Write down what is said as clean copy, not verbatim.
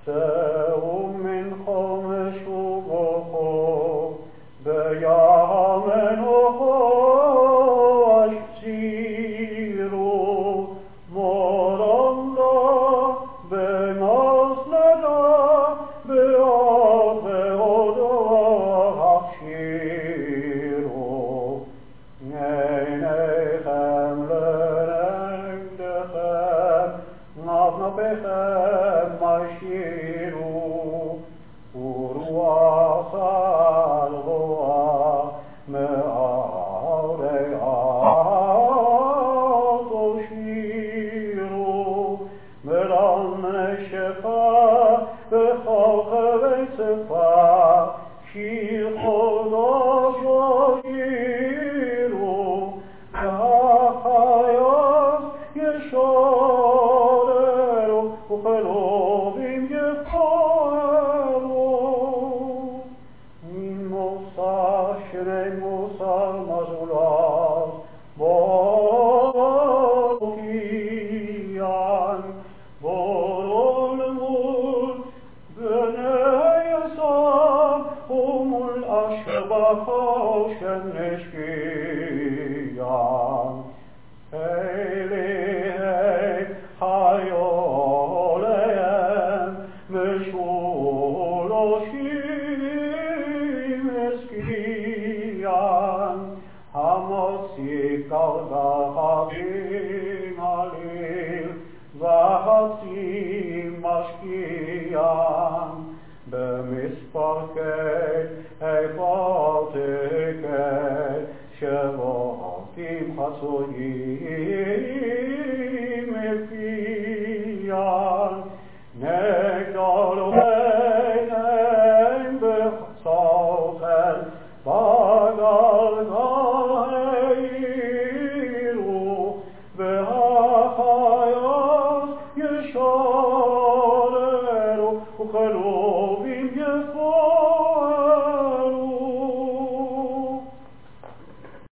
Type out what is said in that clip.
תאום מנחו משובחו, בימנוחו אשצירו, מורמדו במסנדו, בעוד ועודו הכשירו. עיניכם לנגדכם, נפנפיכם השאירו, ורוח על רוח מערי הארץ הושירו, מרם נשפה וכוכבי צפה, שיר חודש ישירו, והחיות ישוררו, וכרובים יפערו. ממוסר שני מוסר מזולת, בוקיין, בורון מול בני יסף, ומול אשר בחושן נשקיין. אליהם חיוליהם משולשים הסקיין, המוציא כרחבים עליל והצי משקיין.